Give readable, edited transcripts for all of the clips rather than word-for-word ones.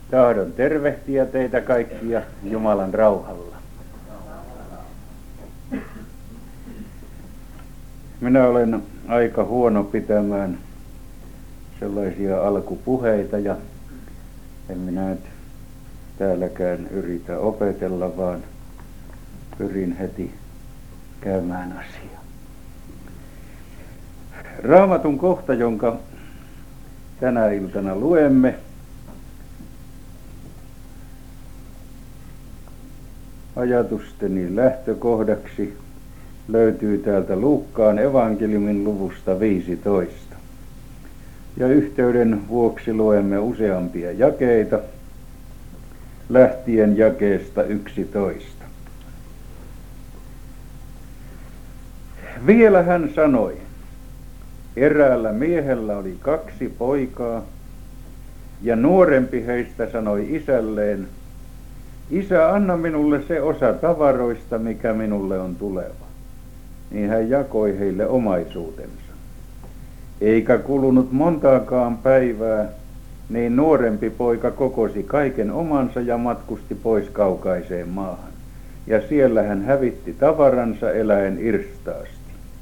Tahdon tervehtiä teitä kaikkia Jumalan rauhalla. Minä olen aika huono pitämään sellaisia alkupuheita ja en minä nyt täälläkään yritä opetella, vaan pyrin heti käymään asiaa. Raamatun kohta, jonka tänä iltana luemme, ajatusteni lähtökohdaksi löytyy täältä Luukkaan evankeliumin luvusta 15. Ja yhteyden vuoksi luemme useampia jakeita, lähtien jakeesta 11. Vielä hän sanoi, eräällä miehellä oli 2 poikaa, ja nuorempi heistä sanoi isälleen, Isä, anna minulle se osa tavaroista, mikä minulle on tuleva. Niin hän jakoi heille omaisuutensa. Eikä kulunut montaakaan päivää, niin nuorempi poika kokosi kaiken omansa ja matkusti pois kaukaiseen maahan. Ja siellä hän hävitti tavaransa eläen irstaasti.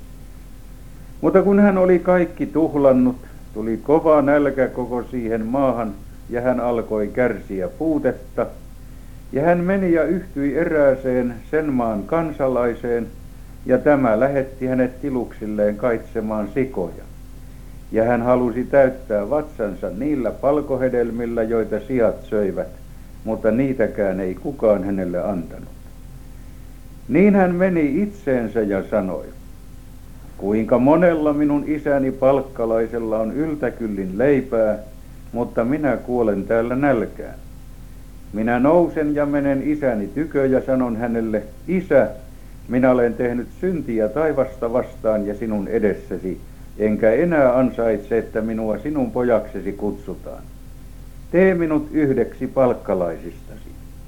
Mutta kun hän oli kaikki tuhlannut, tuli kova nälkä koko siihen maahan, ja hän alkoi kärsiä puutetta. Ja hän meni ja yhtyi erääseen sen maan kansalaiseen, ja tämä lähetti hänet tiluksilleen kaitsemaan sikoja. Ja hän halusi täyttää vatsansa niillä palkohedelmillä, joita siat söivät, mutta niitäkään ei kukaan hänelle antanut. Niin hän meni itseensä ja sanoi, kuinka monella minun isäni palkkalaisella on yltäkyllin leipää, mutta minä kuolen täällä nälkään. Minä nousen ja menen isäni tykö ja sanon hänelle, Isä, minä olen tehnyt syntiä taivasta vastaan ja sinun edessäsi, enkä enää ansaitse, että minua sinun pojaksesi kutsutaan. Tee minut yhdeksi palkkalaisistasi.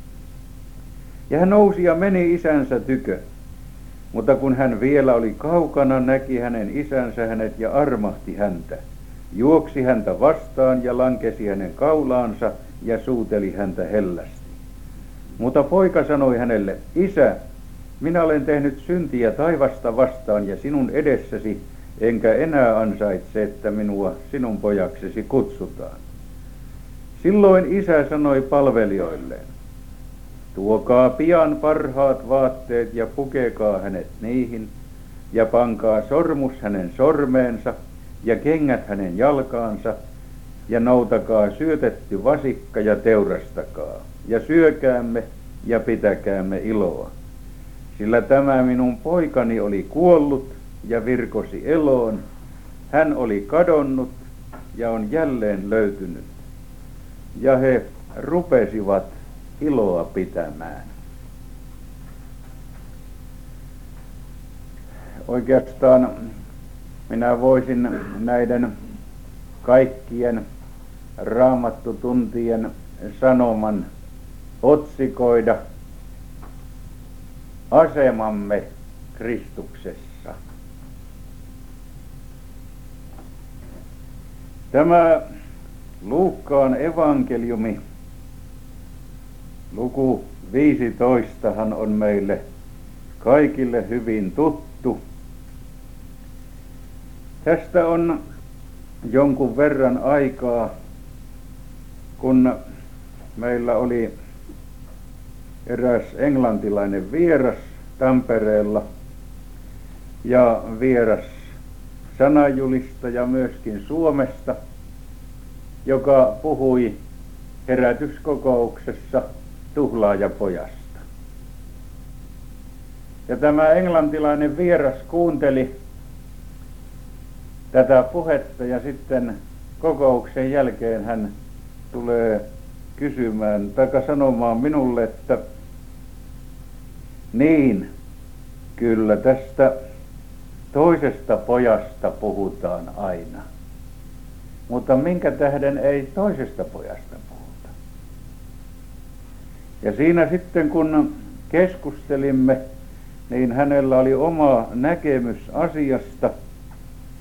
Ja hän nousi ja meni isänsä tykö, mutta kun hän vielä oli kaukana, näki hänen isänsä hänet ja armahti häntä, juoksi häntä vastaan ja lankesi hänen kaulaansa, ja suuteli häntä hellästi. Mutta poika sanoi hänelle, Isä, minä olen tehnyt syntiä taivasta vastaan ja sinun edessäsi, enkä enää ansaitse, että minua sinun pojaksesi kutsutaan. Silloin isä sanoi palvelijoilleen, tuokaa pian parhaat vaatteet ja pukekaa hänet niihin, ja pankaa sormus hänen sormeensa ja kengät hänen jalkaansa, ja noutakaa syötetty vasikka ja teurastakaa, ja syökäämme ja pitäkäämme iloa. Sillä tämä minun poikani oli kuollut ja virkosi eloon, hän oli kadonnut ja on jälleen löytynyt. Ja he rupesivat iloa pitämään. Oikeastaan minä voisin näiden kaikkien raamattutuntien sanoman otsikoida asemamme Kristuksessa. Tämä Luukkaan evankeliumi, luku 15 on meille kaikille hyvin tuttu. Tästä on jonkun verran aikaa, kun meillä oli eräs englantilainen vieras Tampereella ja vieras sananjulistaja myöskin Suomesta, joka puhui herätyskokouksessa tuhlaajapojasta. Ja tämä englantilainen vieras kuunteli tätä puhetta ja sitten kokouksen jälkeen hän tulee kysymään tai sanomaan minulle, että niin, kyllä tästä toisesta pojasta puhutaan aina, mutta minkä tähden ei toisesta pojasta puhuta? Ja siinä sitten kun keskustelimme, niin hänellä oli oma näkemys asiasta.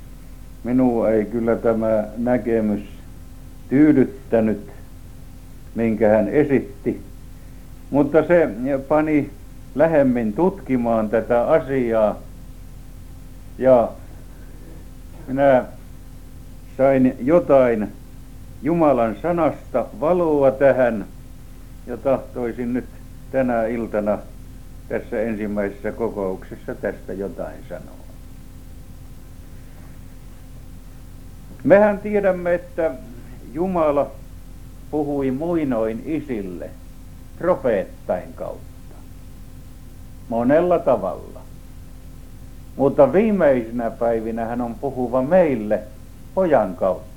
Minua ei kyllä tämä näkemys tyydyttänyt, minkä hän esitti. Mutta se pani lähemmin tutkimaan tätä asiaa ja minä sain jotain Jumalan sanasta valoa tähän ja tahtoisin nyt tänä iltana tässä ensimmäisessä kokouksessa tästä jotain sanoa. Mehän tiedämme, että Jumala puhui muinoin isille profeettain kautta. Monella tavalla. Mutta viimeisinä päivinä hän on puhuva meille pojan kautta.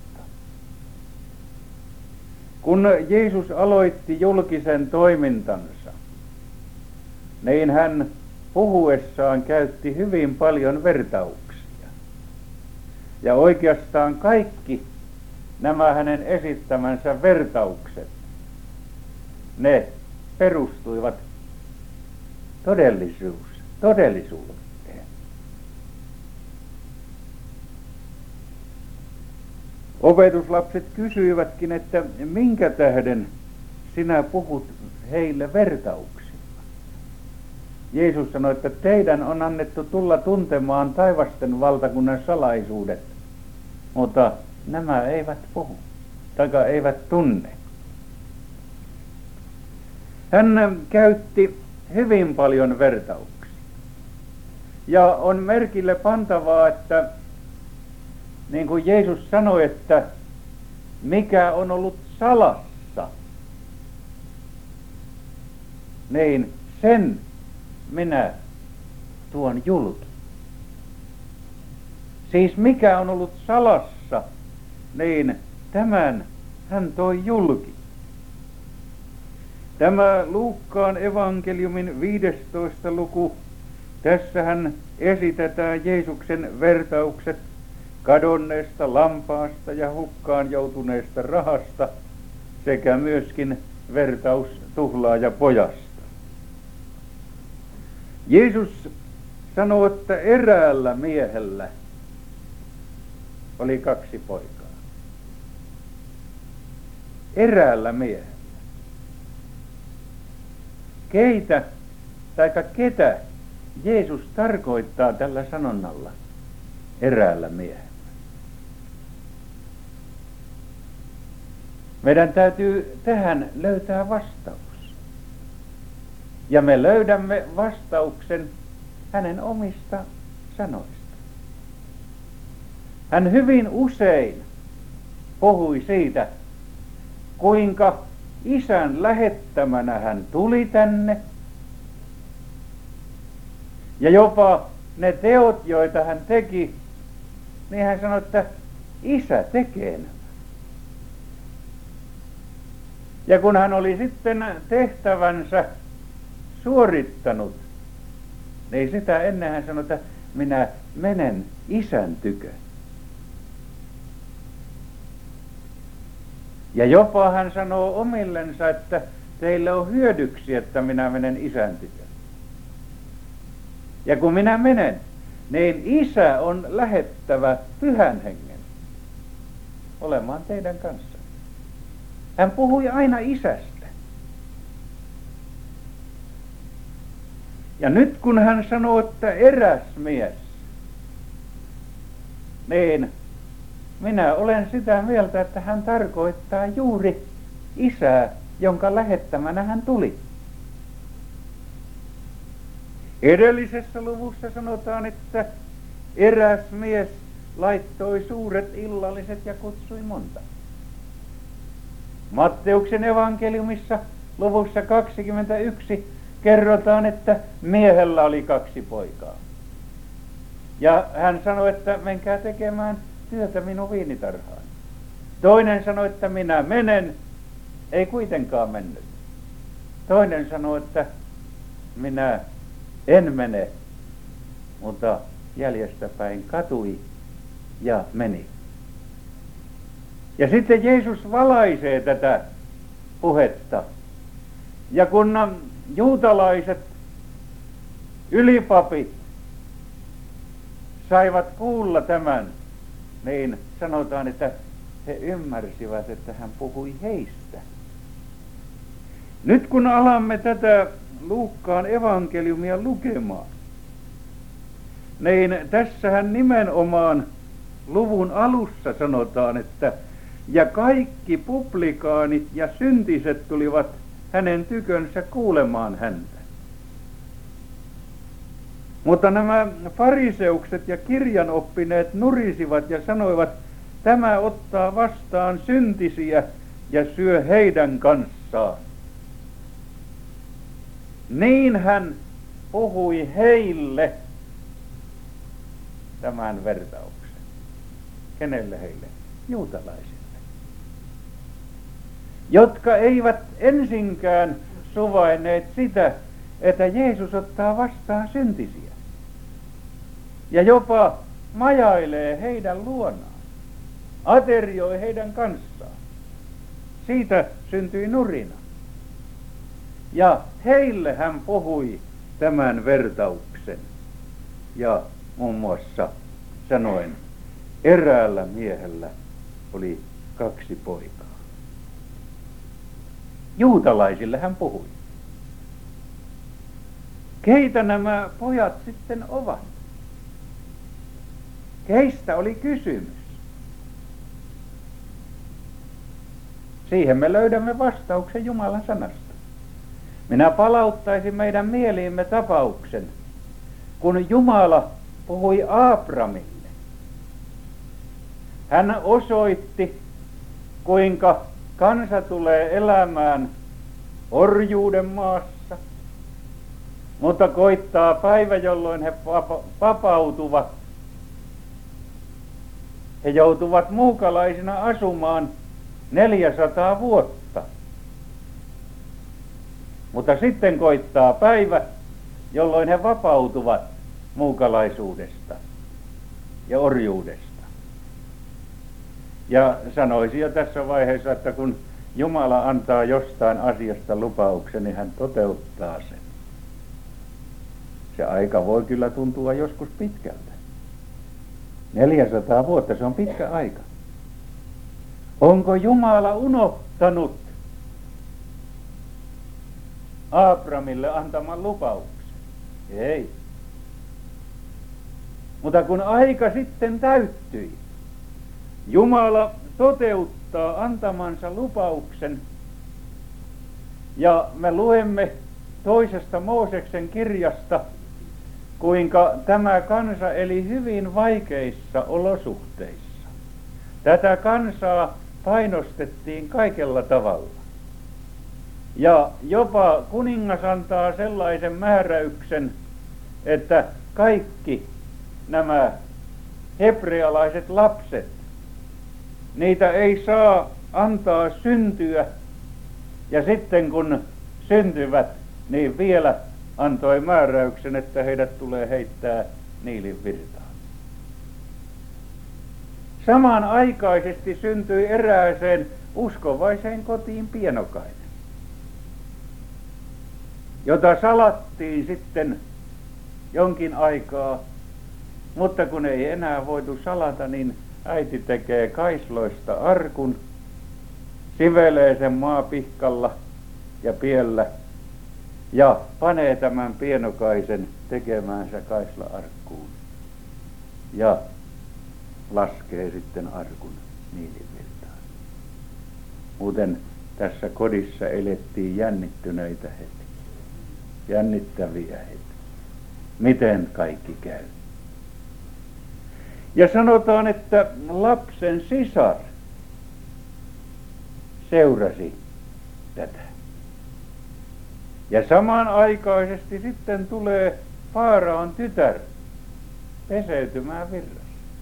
Kun Jeesus aloitti julkisen toimintansa, niin hän puhuessaan käytti hyvin paljon vertauksia. Ja oikeastaan kaikki nämä hänen esittämänsä vertaukset, ne perustuivat todellisuuteen. Opetuslapset kysyivätkin, että minkä tähden sinä puhut heille vertauksilla. Jeesus sanoi, että teidän on annettu tulla tuntemaan taivasten valtakunnan salaisuudet, mutta nämä eivät puhu, taikka eivät tunne. Hän käytti hyvin paljon vertauksia. Ja on merkille pantavaa, että niin kuin Jeesus sanoi, että mikä on ollut salassa, niin sen minä tuon julki. Siis mikä on ollut salassa, niin tämän hän toi julki. Tämä Luukkaan evankeliumin 15. luku, tässähän esitetään Jeesuksen vertaukset kadonneesta lampaasta ja hukkaan joutuneesta rahasta sekä myöskin vertaus tuhlaajapojasta. Jeesus sanoi, että eräällä miehellä oli 2 poikaa. Eräällä miehellä. Keitä taikka ketä Jeesus tarkoittaa tällä sanonnalla eräällä miehellä? Meidän täytyy tähän löytää vastaus. Ja me löydämme vastauksen hänen omista sanoista. Hän hyvin usein puhui siitä, kuinka Isän lähettämänä hän tuli tänne. Ja jopa ne teot, joita hän teki, niin hän sanoi, että Isä tekee nämä. Ja kun hän oli sitten tehtävänsä suorittanut, niin sitä ennen hän sanoi, että minä menen Isän tykö. Ja jopa hän sanoo omillensa, että teille on hyödyksi, että minä menen Isän tykö. Ja kun minä menen, niin Isä on lähettävä Pyhän Hengen olemaan teidän kanssa. Hän puhui aina Isästä. Ja nyt kun hän sanoo, että eräs mies, niin minä olen sitä mieltä, että hän tarkoittaa juuri Isää, jonka lähettämänä hän tuli. Edellisessä luvussa sanotaan, että eräs mies laittoi suuret illalliset ja kutsui monta. Matteuksen evankeliumissa luvussa 21 kerrotaan, että miehellä oli 2 poikaa. Ja hän sanoi, että menkää tekemään työtä minun viinitarhaan. Toinen sanoi, että minä menen, ei kuitenkaan mennyt. Toinen sanoi, että minä en mene, mutta jäljestäpäin katui ja meni. Ja sitten Jeesus valaisee tätä puhetta. Ja kun juutalaiset ylipapit saivat kuulla tämän, niin sanotaan, että he ymmärsivät, että hän puhui heistä. Nyt kun alamme tätä Luukkaan evankeliumia lukemaan, niin tässähän nimenomaan luvun alussa sanotaan, että ja kaikki publikaanit ja syntiset tulivat hänen tykönsä kuulemaan häntä. Mutta nämä fariseukset ja kirjanoppineet nurisivat ja sanoivat, tämä ottaa vastaan syntisiä ja syö heidän kanssaan. Niin hän puhui heille tämän vertauksen. Kenelle heille? Juutalaisille. Jotka eivät ensinkään suvainneet sitä, että Jeesus ottaa vastaan syntisiä. Ja jopa majailee heidän luonaan. Aterioi heidän kanssaan. Siitä syntyi nurina. Ja heille hän puhui tämän vertauksen. Ja muun muassa sanoen, eräällä miehellä oli 2 poikaa. Juutalaisille hän puhui. Keitä nämä pojat sitten ovat? Keistä oli kysymys? Siihen me löydämme vastauksen Jumalan sanasta. Minä palauttaisin meidän mieliimme tapauksen, kun Jumala puhui Aabramille. Hän osoitti, kuinka kansa tulee elämään orjuuden maassa, mutta koittaa päivä, jolloin he vapautuvat. He joutuvat muukalaisina asumaan 400 vuotta. Mutta sitten koittaa päivä, jolloin he vapautuvat muukalaisuudesta ja orjuudesta. Ja sanoisin jo tässä vaiheessa, että kun Jumala antaa jostain asiasta lupauksen, niin hän toteuttaa sen. Se aika voi kyllä tuntua joskus pitkältä. 400 vuotta, se on pitkä aika. Onko Jumala unohtanut Aabramille antaman lupauksen? Ei. Mutta kun aika sitten täyttyi, Jumala toteuttaa antamansa lupauksen, ja me luemme 2. Mooseksen kirjasta, kuinka tämä kansa eli hyvin vaikeissa olosuhteissa. Tätä kansaa painostettiin kaikella tavalla. Ja jopa kuningas antaa sellaisen määräyksen, että kaikki nämä hebrealaiset lapset, niitä ei saa antaa syntyä, ja sitten kun syntyvät, niin vielä antoi määräyksen, että heidät tulee heittää Niilin virtaan. Samanaikaisesti syntyi erääseen uskovaiseen kotiin pienokainen, jota salattiin sitten jonkin aikaa, mutta kun ei enää voitu salata, niin äiti tekee kaisloista arkun, sivelee sen maapihkalla ja piellä ja panee tämän pienokaisen tekemäänsä kaisla-arkkuun ja laskee sitten arkun Niilin virtaan. Muuten tässä kodissa elettiin jännittyneitä hetkiä, jännittäviä hetkiä. Miten kaikki käy? Ja sanotaan, että lapsen sisar seurasi tätä. Ja samanaikaisesti sitten tulee Faaraon tytär peseytymään virrassa.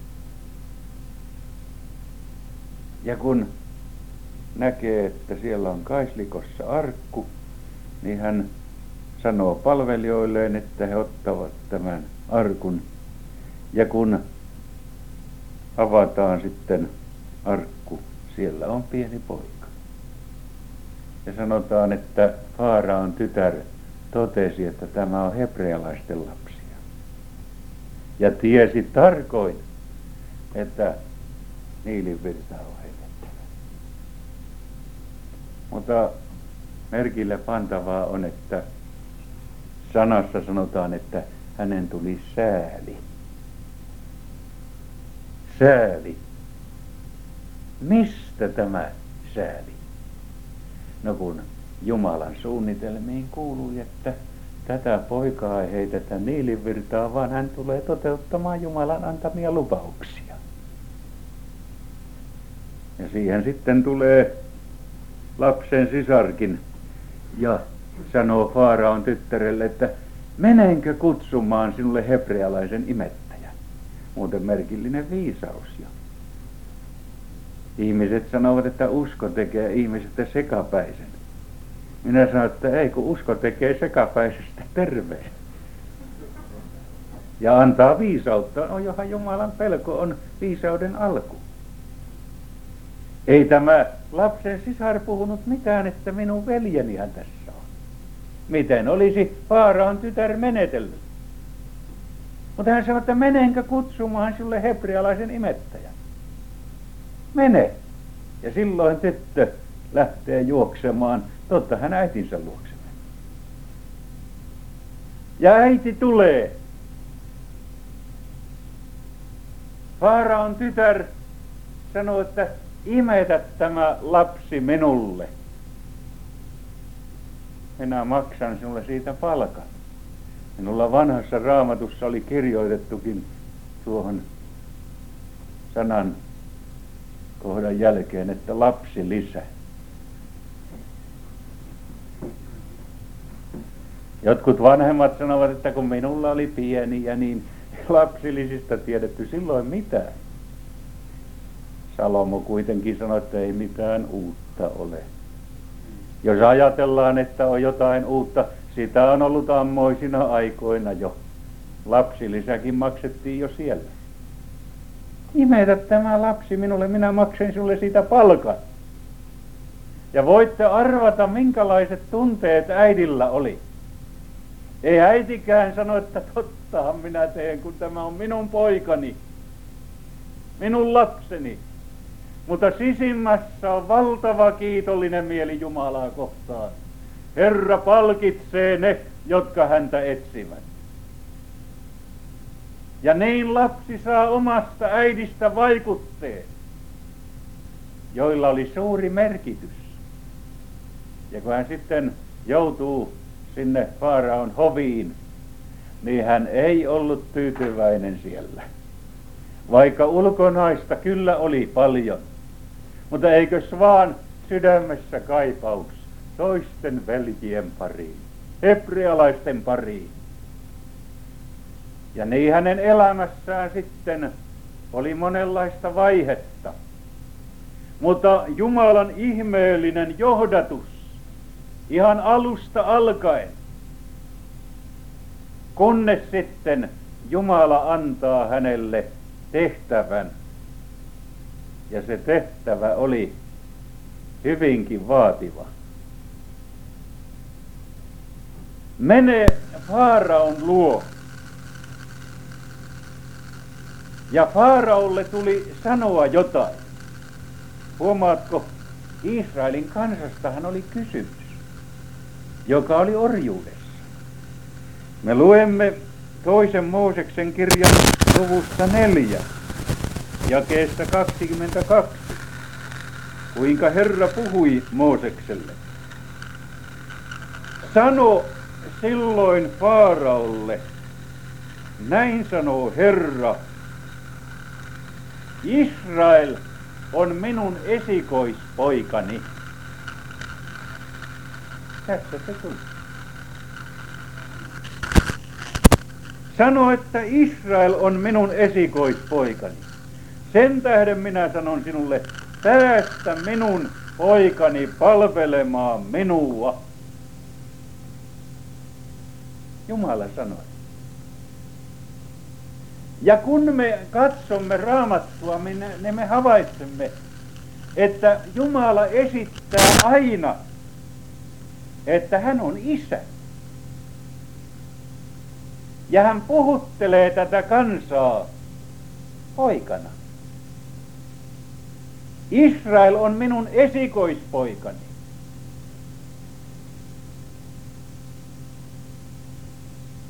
Ja kun näkee, että siellä on kaislikossa arkku, niin hän sanoo palvelijoilleen, että he ottavat tämän arkun. Ja kun avataan sitten arkku, siellä on pieni poika. Ja sanotaan, että Faaraon tytär totesi, että tämä on hebrealaisten lapsia. Ja tiesi tarkoin, että Niilin virta on heitettävä. Mutta merkille pantavaa on, että sanassa sanotaan, että hänen tuli sääli. Sääli. Mistä tämä sääli? No kun Jumalan suunnitelmiin kuului, että tätä poikaa ei heitetä Niilin-virtaan, vaan hän tulee toteuttamaan Jumalan antamia lupauksia. Ja siihen sitten tulee lapsen sisarkin ja sanoo Faaraon tyttärelle, että menenkö kutsumaan sinulle hebrealaisen imettäjän? Muuten merkillinen viisaus jo. Ihmiset sanovat, että usko tekee ihmisestä sekapäisen. Minä sanon, että ei, kun usko tekee sekapäisestä terveen. Ja antaa viisautta. No johan Jumalan pelko on viisauden alku. Ei tämä lapsen sisar puhunut mitään, että minun veljenihän tässä on. Miten olisi Faaraon tytär menetellyt? Mutta hän sanoi, että menenkö kutsumaan sinulle hebrealaisen imettäjän? Mene. Ja silloin tyttö lähtee juoksemaan. Totta hän äitinsä luokse meni. Ja äiti tulee. Faaraon tytär sanoo, että imetä tämä lapsi minulle. Minä maksan sinulle siitä palkan. Minulla vanhassa Raamatussa oli kirjoitettukin tuohon sanan kohdan jälkeen, että lapsi lisä. Jotkut vanhemmat sanovat, että kun minulla oli pieniä, niin lapsilisistä tiedetty silloin mitään. Salomo kuitenkin sanoi, että ei mitään uutta ole. Jos ajatellaan, että on jotain uutta, sitä on ollut ammoisina aikoina jo. Lapsilisäkin maksettiin jo siellä. Imetä tämä lapsi minulle, minä maksan sinulle siitä palkan. Ja voitte arvata, minkälaiset tunteet äidillä oli. Ei äitikään sano, että tottahan minä teen, kun tämä on minun poikani, minun lapseni. Mutta sisimmässä on valtava kiitollinen mieli Jumalaa kohtaan. Herra palkitsee ne, jotka häntä etsivät. Ja niin lapsi saa omasta äidistä vaikutteen, joilla oli suuri merkitys. Ja kun hän sitten joutuu sinne Faaraon hoviin, niin hän ei ollut tyytyväinen siellä. Vaikka ulkonaista kyllä oli paljon, mutta eikös vaan sydämessä kaipaus toisten veljien pariin, hebrealaisten pariin. Ja niin hänen elämässään sitten oli monenlaista vaihetta. Mutta Jumalan ihmeellinen johdatus ihan alusta alkaen, kunnes sitten Jumala antaa hänelle tehtävän. Ja se tehtävä oli hyvinkin vaativa. Mene Faaraon luo. Ja Faaraolle tuli sanoa jotain. Huomaatko, Israelin kansastahan oli kysymys, joka oli orjuudessa. Me luemme toisen Mooseksen kirjan luvusta 4, jakeesta 22, kuinka Herra puhui Moosekselle. Sano silloin Faaraolle, näin sanoo Herra, Israel on minun esikoispoikani. Tässä se tuli. Sano, että Israel on minun esikoispoikani. Sen tähden minä sanon sinulle, päästä minun poikani palvelemaan minua. Jumala sanoi. Ja kun me katsomme Raamattua, niin me havaitsemme, että Jumala esittää aina, että hän on isä. Ja hän puhuttelee tätä kansaa poikana. Israel on minun esikoispoikani.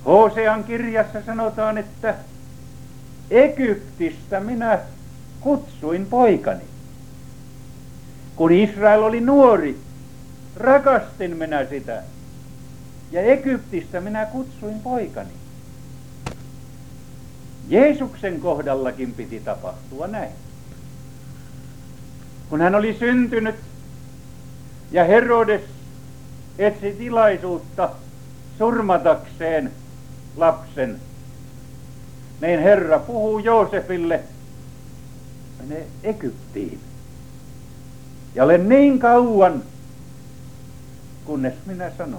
Hosean kirjassa sanotaan, että Egyptistä minä kutsuin poikani. Kun Israel oli nuori, rakastin minä sitä. Ja Egyptistä minä kutsuin poikani. Jeesuksen kohdallakin piti tapahtua näin. Kun hän oli syntynyt ja Herodes etsi tilaisuutta surmatakseen lapsen, niin Herra puhuu Joosefille, mene Egyptiin. Ja ole niin kauan, kunnes minä sanon.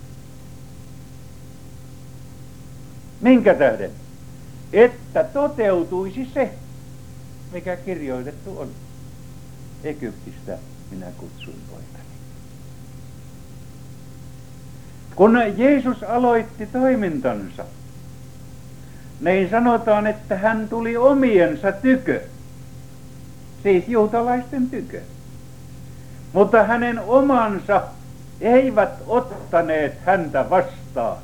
Minkä tähden? Että toteutuisi se, mikä kirjoitettu on. Egyptistä minä kutsuin poikani. Kun Jeesus aloitti toimintansa, niin sanotaan, että hän tuli omiensa tykö, siis juutalaisten tykö. Mutta hänen omansa eivät ottaneet häntä vastaan.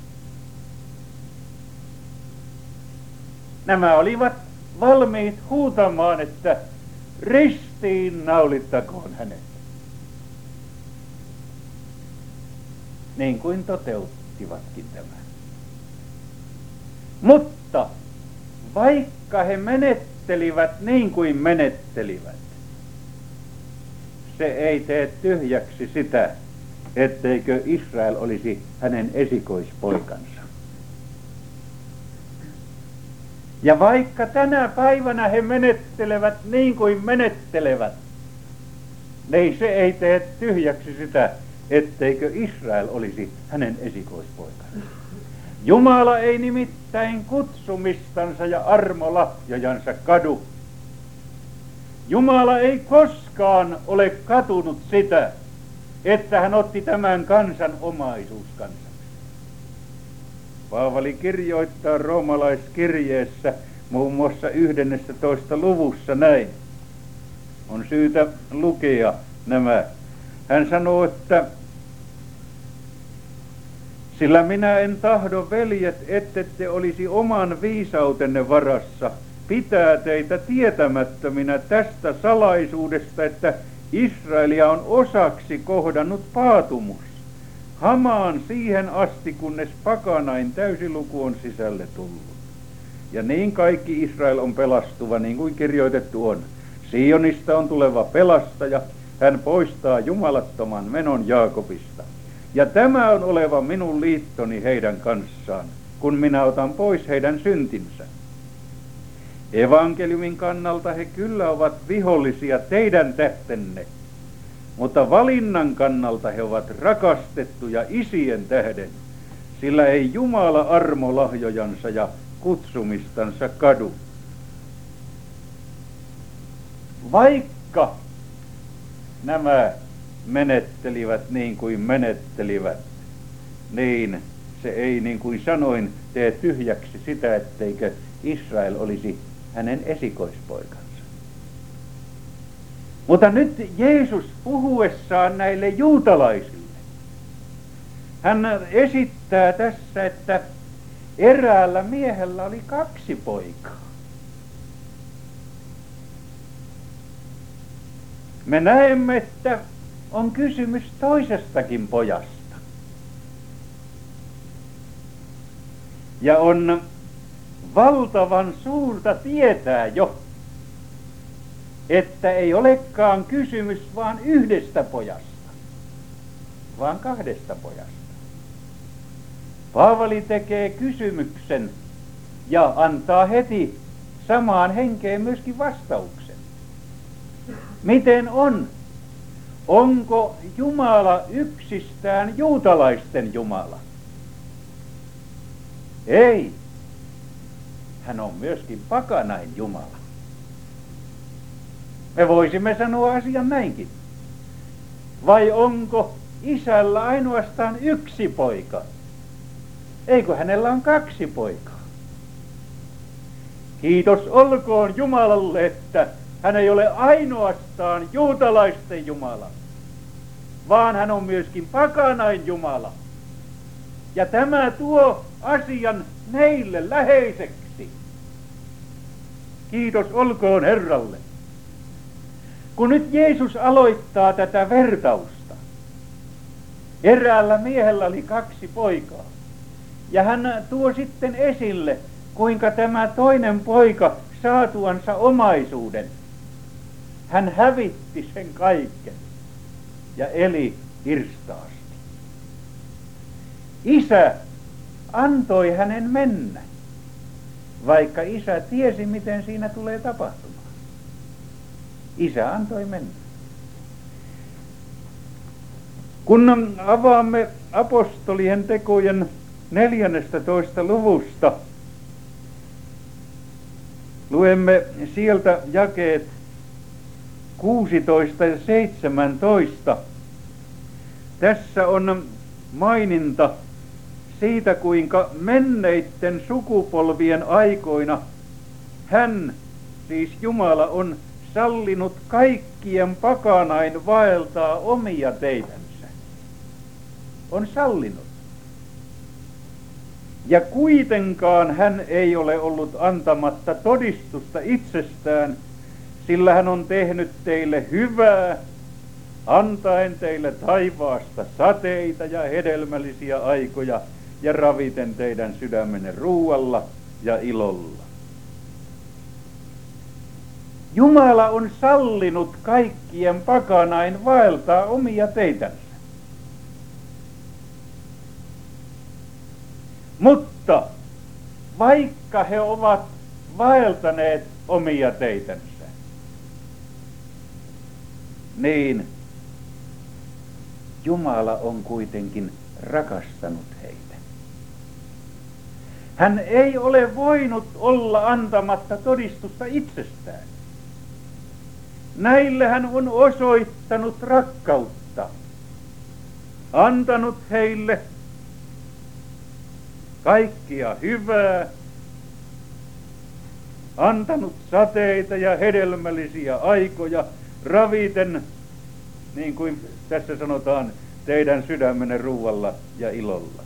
Nämä olivat valmiit huutamaan, että ristiin naulittakoon hänet. Niin kuin toteuttivatkin tämän. Mutta vaikka he menettelivät niin kuin menettelivät, se ei tee tyhjäksi sitä, etteikö Israel olisi hänen esikoispoikansa. Ja vaikka tänä päivänä he menettelevät niin kuin menettelevät, niin se ei tee tyhjäksi sitä, etteikö Israel olisi hänen esikoispoikansa. Jumala ei nimittäin kutsumistansa ja armolahjojansa kadu. Jumala ei koskaan ole katunut sitä, että hän otti tämän kansan omaisuuskansaksi. Paavali kirjoittaa roomalaiskirjeessä muun muassa 11. luvussa näin. On syytä lukea nämä. Hän sanoo, että sillä minä en tahdo, veljet, ettette olisi oman viisautenne varassa, pitää teitä tietämättöminä tästä salaisuudesta, että Israelia on osaksi kohdannut paatumus. Hamaan siihen asti, kunnes pakanain täysiluku on sisälle tullut. Ja niin kaikki Israel on pelastuva, niin kuin kirjoitettu on. Sionista on tuleva pelastaja, hän poistaa jumalattoman menon Jaakobista. Ja tämä on oleva minun liittoni heidän kanssaan, kun minä otan pois heidän syntinsä. Evankeliumin kannalta he kyllä ovat vihollisia teidän tähtenne, mutta valinnan kannalta he ovat rakastettuja isien tähden, sillä ei Jumala armolahjojansa ja kutsumistansa kadu. Vaikka nämä menettelivät niin kuin menettelivät, niin se ei, niin kuin sanoin, tee tyhjäksi sitä, etteikö Israel olisi hänen esikoispoikansa. Mutta nyt Jeesus puhuessaan näille juutalaisille, hän esittää tässä, että eräällä miehellä oli 2 poikaa. Me näemme, että on kysymys toisestakin pojasta. Ja on valtavan suurta tietää jo, että ei olekaan kysymys vaan yhdestä pojasta, vaan 2 pojasta. Paavali tekee kysymyksen ja antaa heti samaan henkeen myöskin vastauksen. Miten on? Onko Jumala yksistään juutalaisten Jumala? Ei. Hän on myöskin pakanain Jumala. Me voisimme sanoa asian näinkin. Vai onko isällä ainoastaan 1 poika? Eikö hänellä on 2 poikaa? Kiitos olkoon Jumalalle, että hän ei ole ainoastaan juutalaisten Jumala, vaan hän on myöskin pakanain Jumala. Ja tämä tuo asian meille läheiseksi. Kiitos olkoon Herralle. Kun nyt Jeesus aloittaa tätä vertausta, eräällä miehellä oli 2 poikaa. Ja hän tuo sitten esille, kuinka tämä toinen poika saatuansa omaisuuden, hän hävitti sen kaiken ja eli irstaasti. Isä antoi hänen mennä, vaikka isä tiesi, miten siinä tulee tapahtumaan. Isä antoi mennä. Kun avaamme apostolien tekojen 14. luvusta, luemme sieltä jakeet 16 ja 17. Tässä on maininta siitä, kuinka menneitten sukupolvien aikoina hän, siis Jumala, on sallinut kaikkien pakanain vaeltaa omia teitänsä. On sallinut. Ja kuitenkaan hän ei ole ollut antamatta todistusta itsestään, sillä hän on tehnyt teille hyvää, antaen teille taivaasta sateita ja hedelmällisiä aikoja ja raviten teidän sydämenne ruualla ja ilolla. Jumala on sallinut kaikkien pakanain vaeltaa omia teitänsä. Mutta vaikka he ovat vaeltaneet omia teitänsä, niin Jumala on kuitenkin rakastanut heitä. Hän ei ole voinut olla antamatta todistusta itsestään. Näille hän on osoittanut rakkautta, antanut heille kaikkia hyvää, antanut sateita ja hedelmällisiä aikoja, raviten, niin kuin tässä sanotaan, teidän sydämenne ruualla ja ilolla.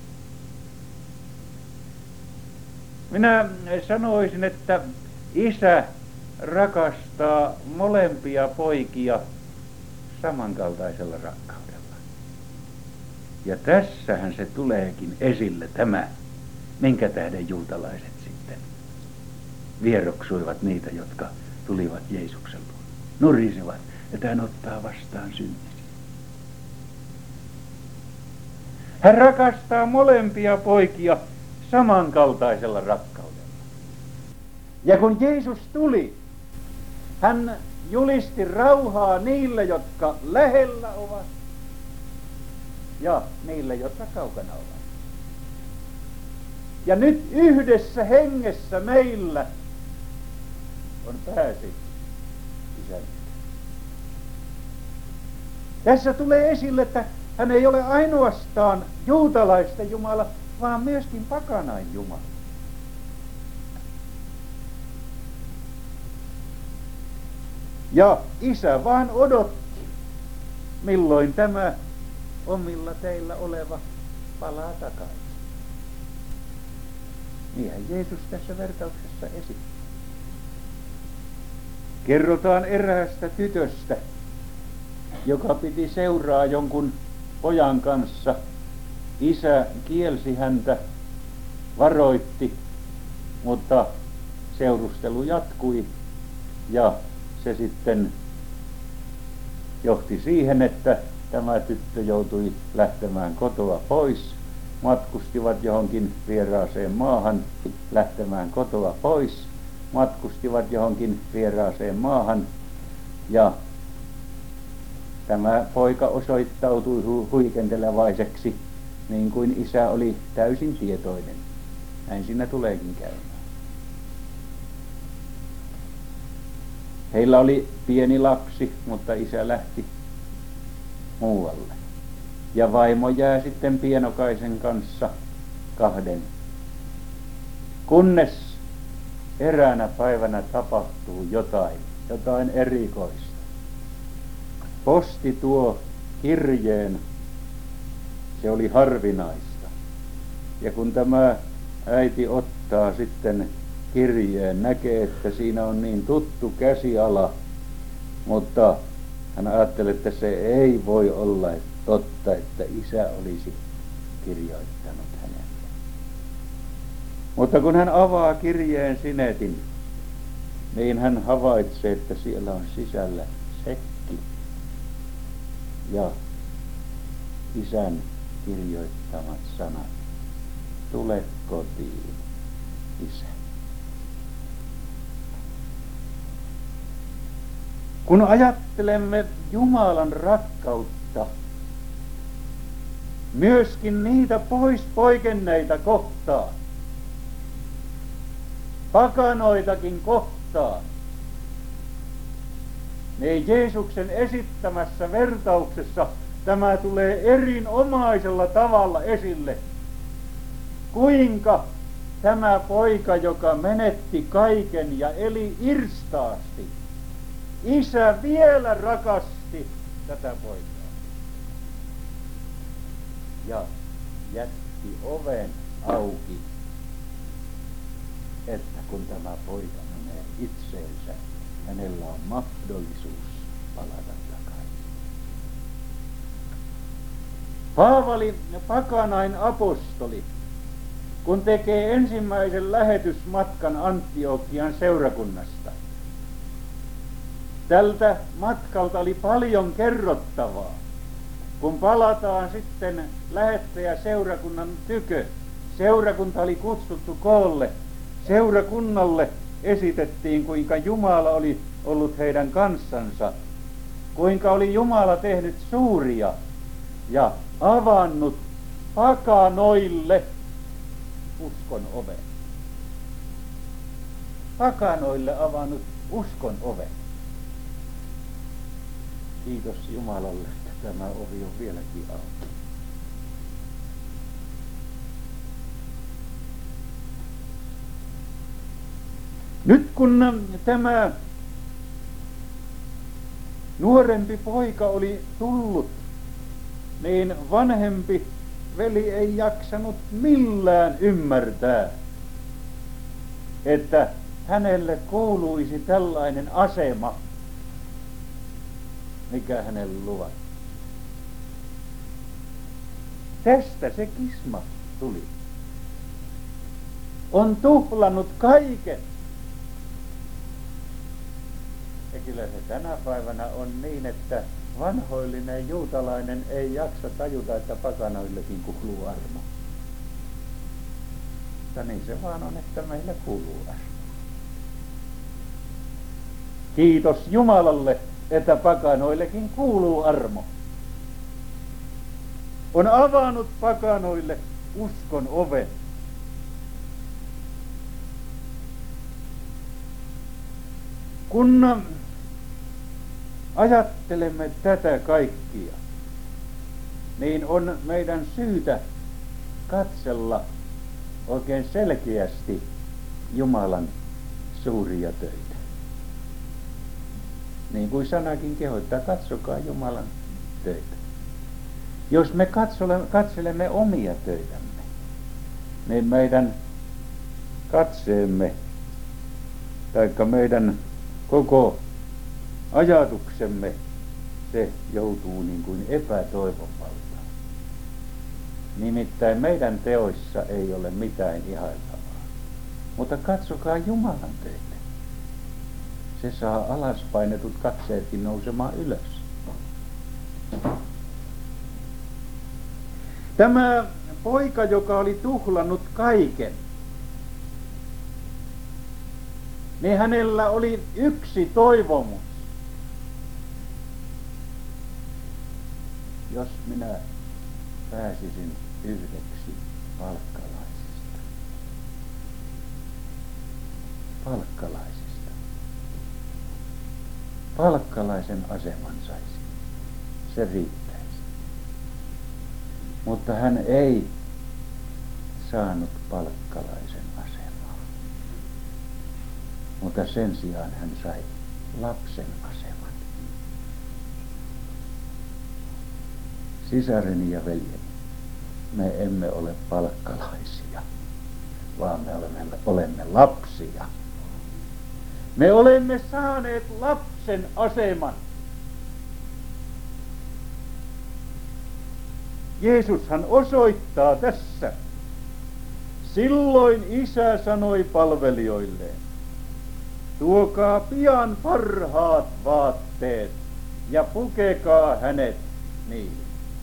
Minä sanoisin, että isä rakastaa molempia poikia samankaltaisella rakkaudella. Ja tässähän se tuleekin esille tämä, minkä tähden juutalaiset sitten vieroksuivat niitä, jotka tulivat Jeesuksen luo. Nurisivat, että hän ottaa vastaan syntisi. Hän rakastaa molempia poikia samankaltaisella rakkaudella. Ja kun Jeesus tuli, hän julisti rauhaa niille, jotka lähellä ovat, ja niille, jotka kaukana ovat. Ja nyt yhdessä hengessä meillä on pääsi Isän. Tässä tulee esille, että hän ei ole ainoastaan juutalaisten Jumala, vaan myöskin pakanain Jumala. Ja isä vaan odotti, milloin tämä omilla teillä oleva palaa takaisin. Niinhän Jeesus tässä vertauksessa esitti. Kerrotaan eräästä tytöstä, joka piti seuraa jonkun pojan kanssa. Isä kielsi häntä, varoitti, mutta seurustelu jatkui ja se sitten johti siihen, että tämä tyttö joutui lähtemään kotoa pois. Matkustivat johonkin vieraaseen maahan, lähtemään kotoa pois. Matkustivat johonkin vieraaseen maahan ja tämä poika osoittautui huikentelevaiseksi, niin kuin isä oli täysin tietoinen. Näin siinä tuleekin käymään. Heillä oli pieni lapsi, mutta isä lähti muualle. Ja vaimo jää sitten pienokaisen kanssa 2. Kunnes eräänä päivänä tapahtuu jotain erikoista. Posti tuo kirjeen, se oli harvinaista. Ja kun tämä äiti ottaa sitten kirjeen, näkee, että siinä on niin tuttu käsiala, mutta hän ajattelee, että se ei voi olla totta, että isä olisi kirjoittanut hänelle. Mutta kun hän avaa kirjeen sinetin, niin hän havaitsee, että siellä on sisällä sekki ja isän kirjoittamat sanat. Tule kotiin, isä. Kun ajattelemme Jumalan rakkautta, myöskin niitä pois poikenneita kohtaan, pakanoitakin kohtaan, niin Jeesuksen esittämässä vertauksessa tämä tulee erinomaisella tavalla esille. Kuinka tämä poika, joka menetti kaiken ja eli irstaasti, isä vielä rakasti tätä poikaa. Ja jätti oven auki, että kun tämä poika menee itseensä, hänellä on mahdollisuus palata takaisin. Paavali, pakanain apostoli, kun tekee ensimmäisen lähetysmatkan Antiokian seurakunnasta, tältä matkalta oli paljon kerrottavaa. Kun palataan sitten lähettäjä seurakunnan tykö, seurakunta oli kutsuttu koolle. Seurakunnalle esitettiin, kuinka Jumala oli ollut heidän kanssansa, kuinka oli Jumala tehnyt suuria ja avannut pakanoille uskon oven. Pakanoille avannut uskon oven. Kiitos Jumalalle, että tämä ovi on vieläkin auki. Nyt kun tämä nuorempi poika oli tullut, niin vanhempi veli ei jaksanut millään ymmärtää, että hänelle kuuluisi tällainen asema, mikä hänelle luvattiin. Tästä se kisma tuli. On tuhlannut kaiken. Ja kyllä se tänä päivänä on niin, että vanhoillinen juutalainen ei jaksa tajuta, että pakanoillekin kuuluu armo. Mutta niin se vaan on, että meillä kuuluu armo. Kiitos Jumalalle, että pakanoillekin kuuluu armo. On avannut pakanoille uskon oven. Kun ajattelemme tätä kaikkia, niin on meidän syytä katsella oikein selkeästi Jumalan suuria töitä. Niin kuin sanakin kehottaa, katsokaa Jumalan töitä. Jos me katselemme omia töitämme, niin meidän katseemme taikka meidän koko ajatuksemme, se joutuu niin kuin epätoivon valtaan. Nimittäin meidän teoissa ei ole mitään ihailtavaa. Mutta katsokaa Jumalan töitä. Se saa alaspainetut katseetkin nousemaan ylös. Tämä poika, joka oli tuhlannut kaiken, niin hänellä oli yksi toivomus. Jos minä pääsisin yhdeksi palkkalaisista. Palkkalaisen aseman saisi. Se riittäisi. Mutta hän ei saanut palkkalaisen asemaa. Mutta sen sijaan hän sai lapsen aseman. Sisareni ja veljeni, me emme ole palkkalaisia, vaan me olemme lapsia. Me olemme saaneet lapsen aseman. Jeesushan osoittaa tässä. Silloin Isä sanoi palvelijoilleen, tuokaa pian parhaat vaatteet ja pukekaa hänet niihin.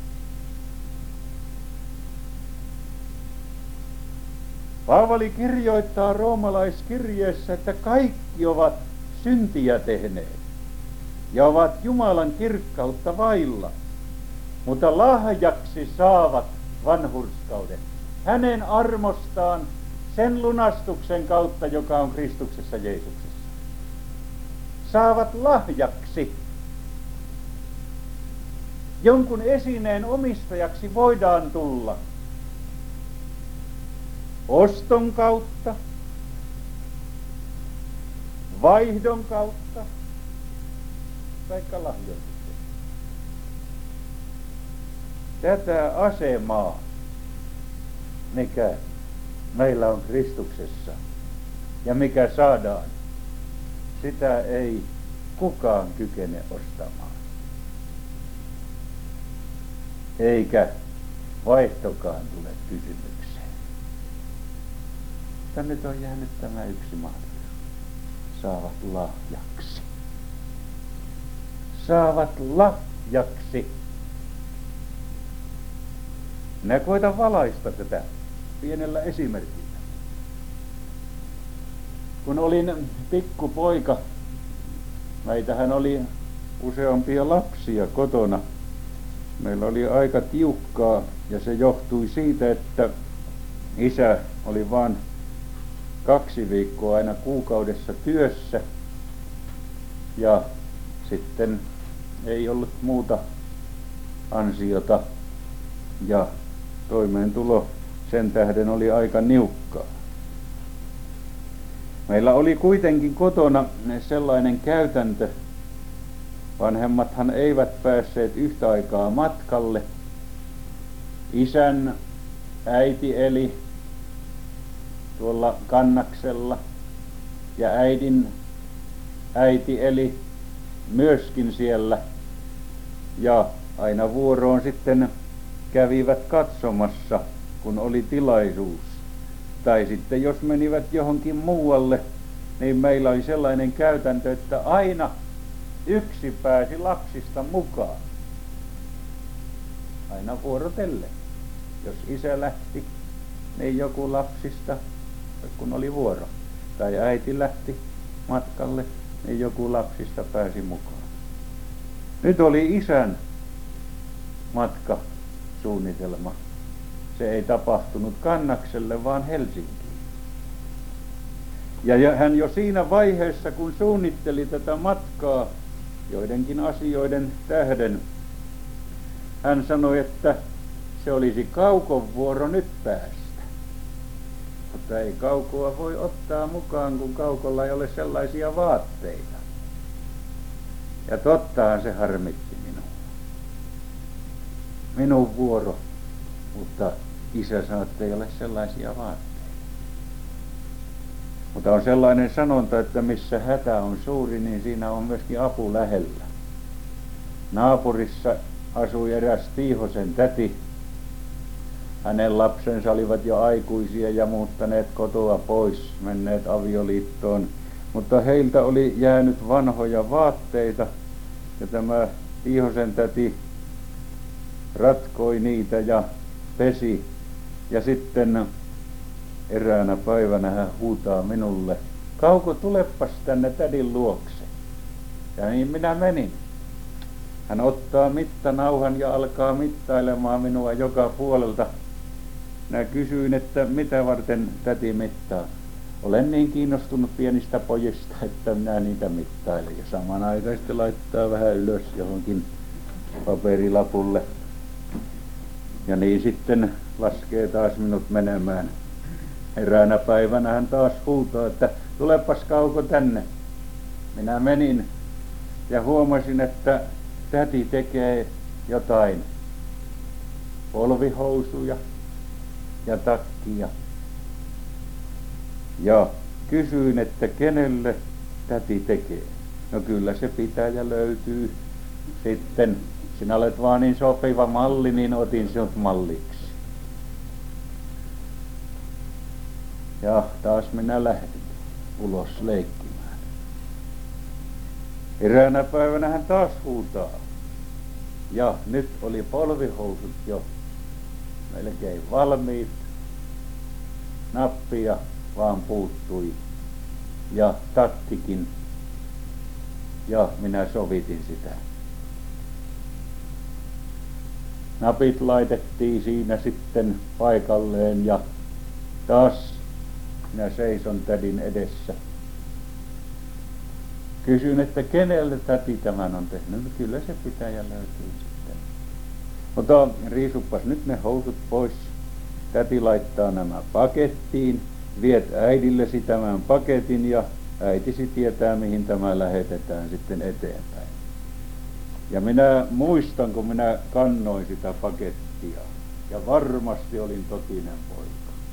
Paavali kirjoittaa roomalaiskirjeessä, että kaikki ovat syntiä tehneet ja ovat Jumalan kirkkautta vailla, mutta lahjaksi saavat vanhurskauden hänen armostaan sen lunastuksen kautta, joka on Kristuksessa Jeesuksessa. Saavat lahjaksi. Jonkun esineen omistajaksi voidaan tulla oston kautta, vaihdon kautta, taikka lahjoituksen. Tätä asemaa, mikä meillä on Kristuksessa ja mikä saadaan, sitä ei kukaan kykene ostamaan. Eikä vaihtokaan tule kysymykseen. Mutta nyt on jäänyt tämä yksi mahdollisuus. Saavat lahjaksi. Saavat lahjaksi. Minä koitan valaista tätä pienellä esimerkillä. Kun olin pikkupoika, meitähän oli useampia lapsia kotona. Meillä oli aika tiukkaa ja se johtui siitä, että isä oli vain 2 viikkoa aina kuukaudessa työssä ja sitten ei ollut muuta ansiota ja toimeentulo sen tähden oli aika niukkaa. Meillä oli kuitenkin kotona sellainen käytäntö, vanhemmathan eivät päässeet yhtä aikaa matkalle. Isän äiti eli tuolla Kannaksella ja äidin äiti eli myöskin siellä ja aina vuoroon sitten kävivät katsomassa, kun oli tilaisuus. Tai sitten jos menivät johonkin muualle, niin meillä oli sellainen käytäntö, että aina yksi pääsi lapsista mukaan. Aina vuorotellen. Jos isä lähti, niin joku lapsista, kun oli vuoro. Tai äiti lähti matkalle, niin joku lapsista pääsi mukaan. Nyt oli isän matkasuunnitelma. Se ei tapahtunut Kannakselle, vaan Helsinkiin. Ja hän jo siinä vaiheessa, kun suunnitteli tätä matkaa joidenkin asioiden tähden, hän sanoi, että se olisi Kaukon vuoro nyt päästä. Mutta ei Kaukoa voi ottaa mukaan, kun Kaukolla ei ole sellaisia vaatteita. Ja tottahan se harmitti minua. Minun vuoro, mutta isä sanoi, että ei ole sellaisia vaatteita. Mutta on sellainen sanonta, että missä hätä on suuri, niin siinä on myöskin apu lähellä. Naapurissa asui eräs Tiihosen täti. Hänen lapsensa olivat jo aikuisia ja muuttaneet kotoa pois, menneet avioliittoon. Mutta heiltä oli jäänyt vanhoja vaatteita ja tämä Tiihosen täti ratkoi niitä ja pesi. Ja sitten eräänä päivänä hän huutaa minulle, Kauko, tulepas tänne tädin luokse. Ja niin minä menin. Hän ottaa mittanauhan ja alkaa mittailemaan minua joka puolelta. Minä kysyin, että mitä varten täti mittaa. Olen niin kiinnostunut pienistä pojista, että minä niitä mittailen. Ja samanaikaisesti laittaa vähän ylös johonkin paperilapulle. Ja niin sitten laskee taas minut menemään. Eräänä päivänä hän taas huutaa, että tulepas Kauko tänne. Minä menin ja huomasin, että täti tekee jotain polvihousuja ja takkia. Ja kysyin, että kenelle täti tekee. No kyllä se pitäjä löytyy. Sitten sinä olet vaan niin sopiva malli, niin otin sinut malliksi. Ja taas minä lähdin ulos leikkimään. Eräänä päivänä hän taas huutaa. Ja nyt oli polvihousut jo melkein valmiit. Nappia vaan puuttui ja takkikin. Ja minä sovitin sitä. Napit laitettiin siinä sitten paikalleen ja taas minä seison tädin edessä. Kysyn, että kenelle täti tämän on tehnyt. No, kyllä se pitäjä löytyy sitten. Mutta riisupas nyt ne housut pois. Täti laittaa nämä pakettiin. Viet äidillesi tämän paketin ja äitisi tietää, mihin tämä lähetetään sitten eteenpäin. Ja minä muistan, kun minä kannoin sitä pakettia. Ja varmasti olin totinen poika.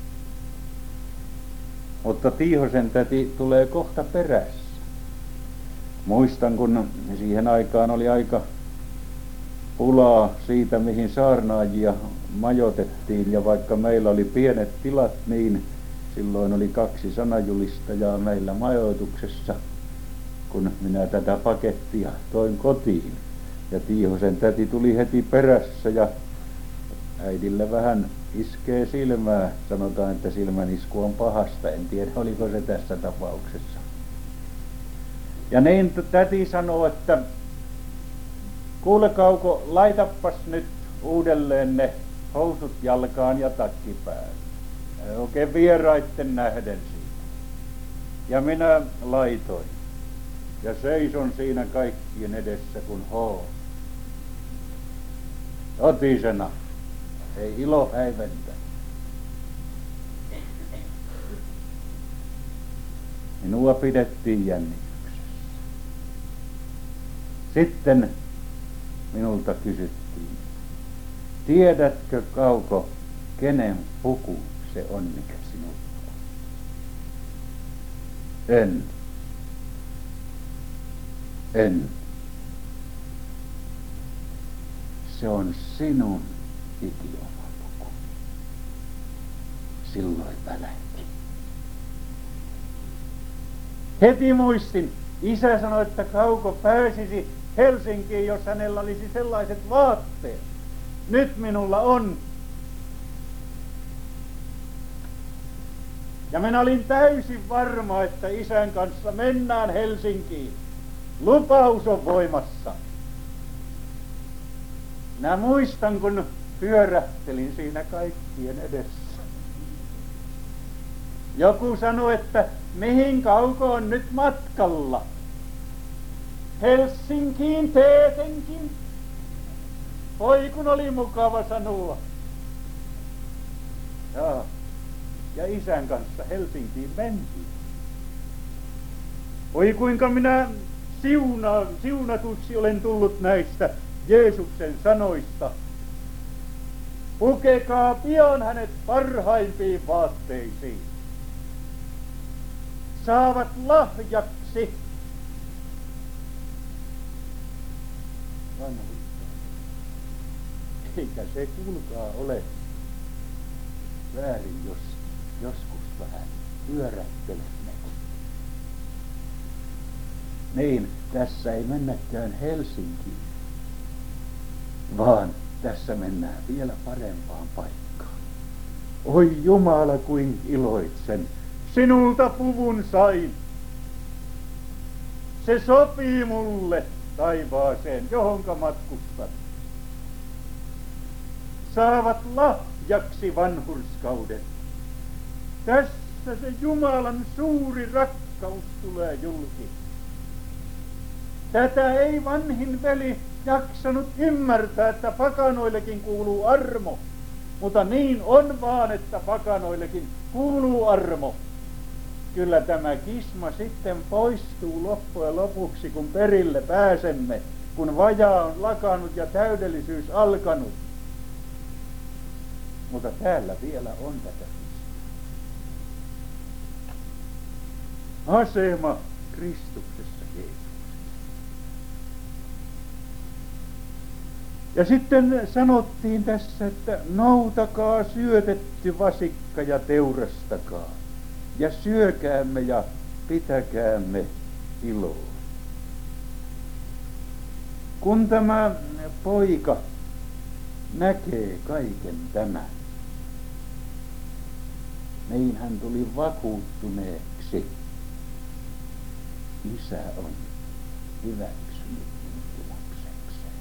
Mutta Tiihosen täti tulee kohta perässä. Muistan, kun siihen aikaan oli aika pulaa siitä, mihin saarnaajia majoitettiin. Ja vaikka meillä oli pienet tilat, niin silloin oli 2 sanajulistajaa meillä majoituksessa, kun minä tätä pakettia toin kotiin. Ja Tiihosen täti tuli heti perässä ja äidillä vähän iskee silmää. Sanotaan, että silmän isku on pahasta. En tiedä, oliko se tässä tapauksessa. Ja niin täti sanoo, että kuule Kauko, laitappas nyt uudelleen ne housut jalkaan ja takki päälle. Oikein vieraitten nähden siitä. Ja minä laitoin. Ja seison siinä kaikkien edessä kun totisena. Ei ilo häiventä. Minua pidettiin jännityksessä. Sitten minulta kysyttiin, tiedätkö Kauko, kenen puku se on, mikä sinulla on? En. Se on sinun ikioma puku. Silloin välähti. Heti muistin. Isä sanoi, että Kauko pääsisi Helsinkiin, jos hänellä olisi sellaiset vaatteet. Nyt minulla on. Ja minä olin täysin varma, että isän kanssa mennään Helsinkiin. Lupaus on voimassa. Minä muistan, kun pyörähtelin siinä kaikkien edessä. Joku sanoi, että mihin Kauko on nyt matkalla? Helsinkiin tietenkin. Oi kun oli mukava sanoa. Ja isän kanssa Helsinkiin mentiin. Oi kuinka minä siunatuksi olen tullut näistä Jeesuksen sanoista. Pukekaa pian hänet parhaimpiin vaatteisiin. Saavat lahjaksi vanhuutta. Eikä se kuulkaa ole väärin, jos joskus vähän pyörättelemme. Niin, tässä ei mennäkään Helsinkiin, vaan tässä mennään vielä parempaan paikkaan. Oi Jumala, kuin iloitsen. Sinulta puvun sain. Se sopii mulle taivaaseen, johonka matkustan. Saavat lahjaksi vanhurskauden. Tässä se Jumalan suuri rakkaus tulee julki. Tätä ei vanhin veli jaksanut ymmärtää, että pakanoillekin kuuluu armo. Mutta niin on vaan, että pakanoillekin kuuluu armo. Kyllä tämä kisma sitten poistuu loppujen lopuksi, kun perille pääsemme, kun vajaa on lakannut ja täydellisyys alkanut. Mutta täällä vielä on tätä asema Kristuksessa Jeesuksessa. Ja sitten sanottiin tässä, että noutakaa syötetty vasikka ja teurastakaa. Ja syökäämme ja pitäkäämme iloa. Kun tämä poika näkee kaiken tämän, niin hän tuli vakuuttuneeksi. Isä on hyväksynyt minut lapsekseen.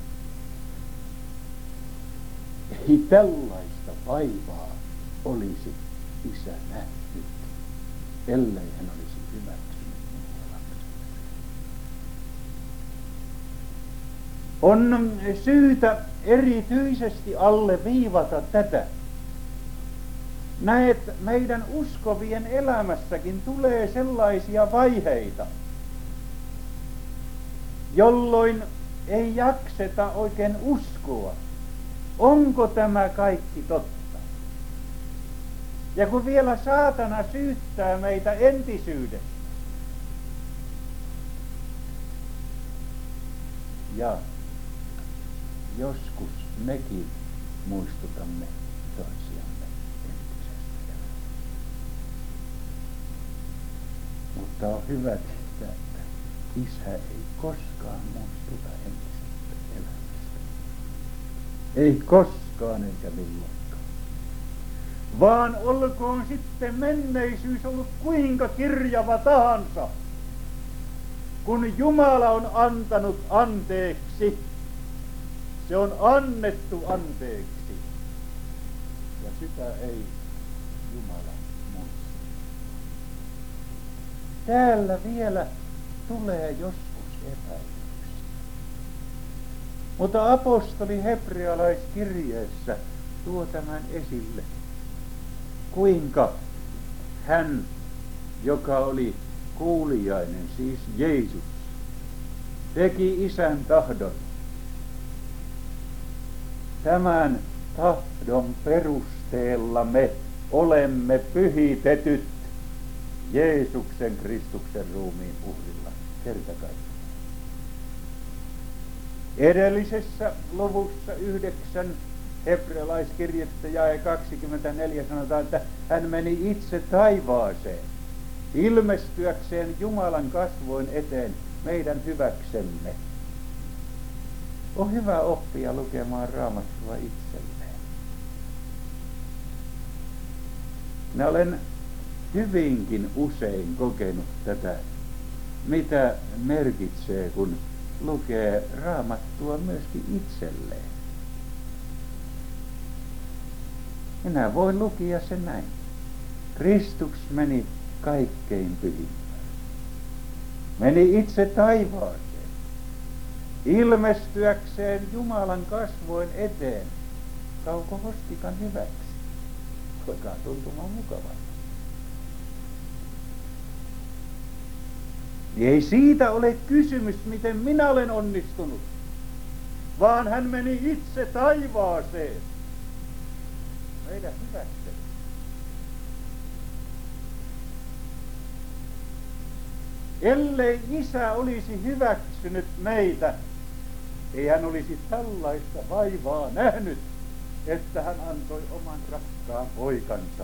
Ei tällaista vaivaa olisi isä nähnyt, ellei hän olisi hyväksynyt minua lapsekseen. On syytä erityisesti alleviivata tätä. Näet, meidän uskovien elämässäkin tulee sellaisia vaiheita, jolloin ei jakseta oikein uskoa, onko tämä kaikki totta. Ja kun vielä saatana syyttää meitä entisyydestä, ja joskus mekin muistutamme toisiamme entisestä elämästä. Mutta on hyvä tietää, että isä ei koskaan muistuta entisestä elämästä. Ei koskaan eikä milloinkaan. Vaan olkoon sitten menneisyys ollut kuinka kirjava tahansa, kun Jumala on antanut anteeksi, se on annettu anteeksi. Ja sitä ei Jumala muista. Täällä vielä tulee joskus epäilyksiä. Mutta apostoli hebrealaiskirjeessä tuo tämän esille. Kuinka hän, joka oli kuuliainen, siis Jeesus, teki isän tahdon. Tämän tahdon perusteella me olemme pyhitetyt Jeesuksen Kristuksen ruumiin uhrilla kerta kaikkiaan. Edellisessä luvussa 9 hebrealaiskirjettä jae 24 sanotaan, että hän meni itse taivaaseen ilmestyäkseen Jumalan kasvoin eteen meidän hyväksemme. On hyvä oppia lukemaan Raamattua itselleen. Minä olen hyvinkin usein kokenut tätä, mitä merkitsee, kun lukee Raamattua myöskin itselleen. Minä voin lukea sen näin. Kristus meni kaikkein pyhimpään. Meni itse taivaaseen. Ilmestyäkseen Jumalan kasvoin eteen kaukohostikan hyväksi. Alkaa tuntumaan mukavalta. Ei siitä ole kysymys, miten minä olen onnistunut, vaan hän meni itse taivaaseen meidän hyväksemme. Ellei isä olisi hyväksynyt meitä, ei hän olisi tällaista vaivaa nähnyt, että hän antoi oman rakkaan poikansa.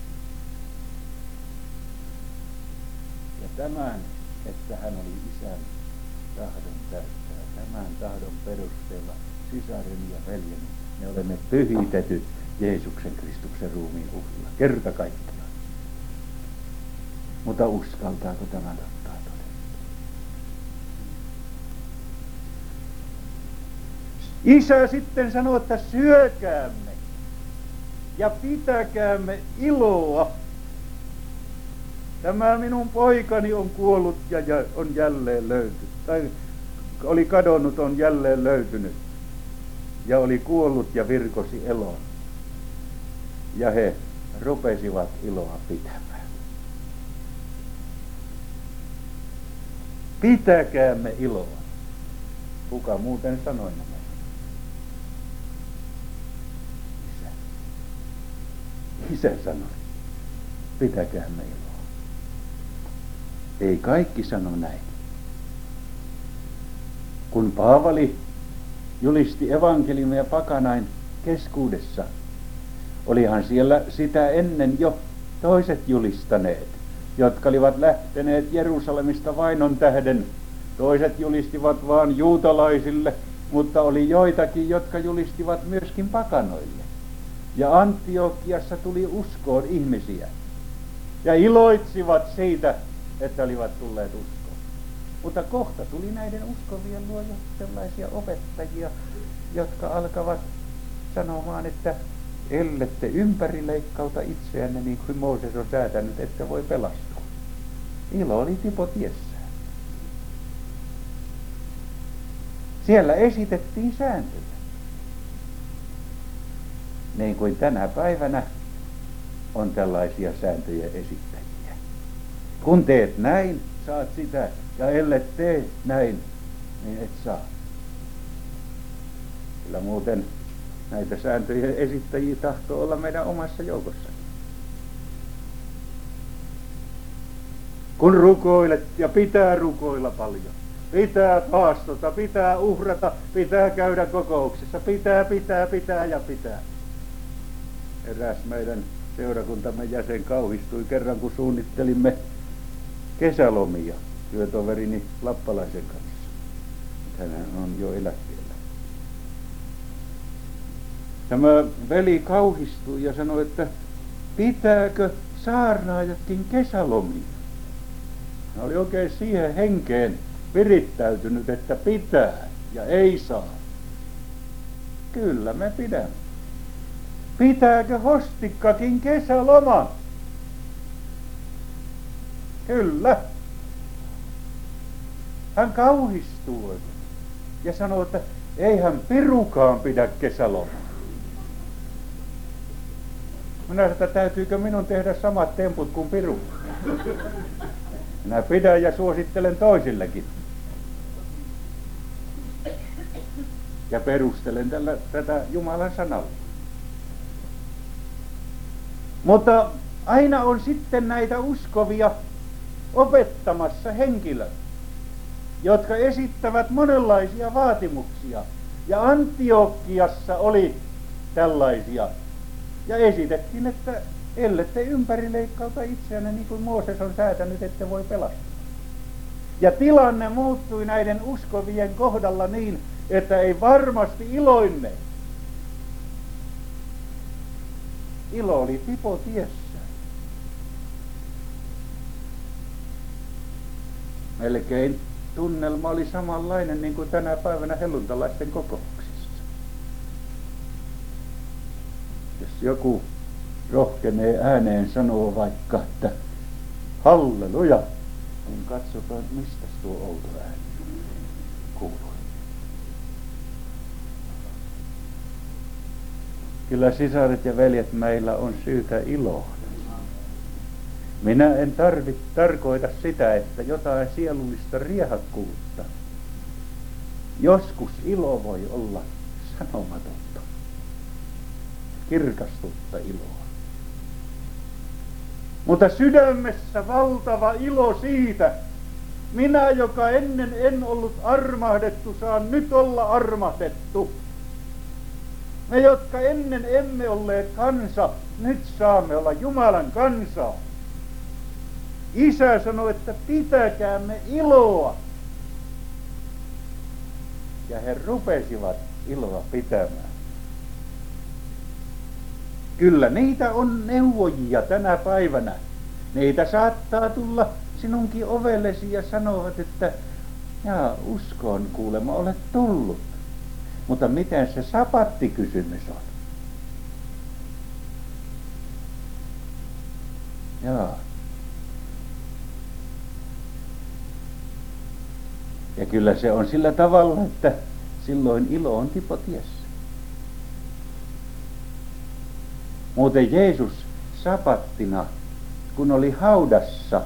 Ja tämän, että hän oli isän tahdon täyttää, tämän tahdon perusteella sisareni ja veljeni, me olemme pyhitetyt Jeesuksen Kristuksen ruumiin uhrilla kerta kaikkiaan. Mutta uskaltaako tämän ottaa todesta? Isä sitten sanoo, että syökäämme ja pitäkäämme iloa. Tämä minun poikani on kuollut ja on jälleen löytynyt. Tai oli kadonnut, on jälleen löytynyt. Ja oli kuollut ja virkosi eloon. Ja he rupesivat iloa pitämään. Pitäkäämme iloa. Kuka muuten sanoi nämä? Isä. Isä sanoi, pitäkäämme iloa. Ei kaikki sano näin. Kun Paavali julisti evankeliumia pakanain keskuudessa, olihan siellä sitä ennen jo toiset julistaneet, jotka olivat lähteneet Jerusalemista vainon tähden. Toiset julistivat vaan juutalaisille, mutta oli joitakin, jotka julistivat myöskin pakanoille. Ja Antiokiassa tuli uskoon ihmisiä ja iloitsivat siitä, että olivat tulleet uskoon. Mutta kohta tuli näiden uskovien luo jo sellaisia opettajia, jotka alkavat sanomaan, että ellette ympärileikkauta itseänne niin kuin Mooses on säätänyt, että voi pelastua. Ilo oli tipo tiessään. Siellä esitettiin sääntöjä. Niin kuin tänä päivänä on tällaisia sääntöjä esittäjiä. Kun teet näin, saat sitä, ja ellet tee näin, niin et saa. Kyllä muuten näitä sääntöjen esittäjiä tahtoo olla meidän omassa joukossakin. Kun rukoilet, ja pitää rukoilla paljon, pitää paastota, pitää uhrata, pitää käydä kokouksissa, pitää. Eräs meidän seurakuntamme jäsen kauhistui kerran, kun suunnittelimme kesälomia työtoverini Lappalaisen kanssa. Hän on jo eläkkeellä. Tämä veli kauhistui ja sanoi, että pitääkö saarnaajatkin kesälomia? Hän oli oikein siihen henkeen virittäytynyt, että pitää ja ei saa. Kyllä me pidämme. Pitääkö hostikkakin kesäloman? Kyllä. Hän kauhistui ja sanoi, että eihän pirukaan pidä kesälomaa. Minä sanoin, että täytyykö minun tehdä samat temput kuin piru? Minä pidän ja suosittelen toisillekin. Ja perustelen tätä Jumalan sanalla. Mutta aina on sitten näitä uskovia opettamassa henkilöt, jotka esittävät monenlaisia vaatimuksia. Ja Antiokiassa oli tällaisia. Ja esitettiin, että ellette ympärileikkauta itseänne niin kuin Mooses on säätänyt, ette voi pelastua. Ja tilanne muuttui näiden uskovien kohdalla niin, että ei varmasti iloinneet. Ilo oli tipo tiessä. Melkein tunnelma oli samanlainen niin kuin tänä päivänä helluntalaisten kokouksissa. Jos joku rohkenee ääneen sanoa vaikka, että halleluja, niin katsotaan, mistä tuo outo ääni kuului. Kyllä sisaret ja veljet, meillä on syytä iloon. Minä en tarkoita sitä, että jotain sielullista riehakkuutta. Joskus ilo voi olla sanomatonta, kirkastutta iloa. Mutta sydämessä valtava ilo siitä, minä, joka ennen en ollut armahdettu, saan nyt olla armahdettu. Me, jotka ennen emme olleet kansa, nyt saamme olla Jumalan kansaa. Isä sanoi, että pitäkäämme iloa. Ja he rupesivat iloa pitämään. Kyllä niitä on neuvojia tänä päivänä. Niitä saattaa tulla sinunkin ovellesi ja sanovat, että jaa, uskoon kuulemma olet tullut. Mutta miten se sapattikysymys on? Jaa. Ja kyllä se on sillä tavalla, että silloin ilo on tipo tiessä. Muuten Jeesus sapattina, kun oli haudassa,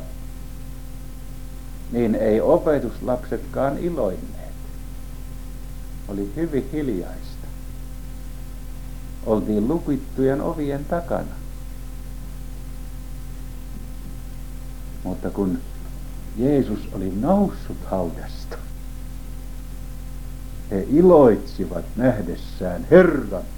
niin ei opetuslapsetkaan iloinneet. Oli hyvin hiljaista. Oltiin lukittujen ovien takana. Mutta kun Jeesus oli noussut haudasta, he iloitsivat nähdessään Herran.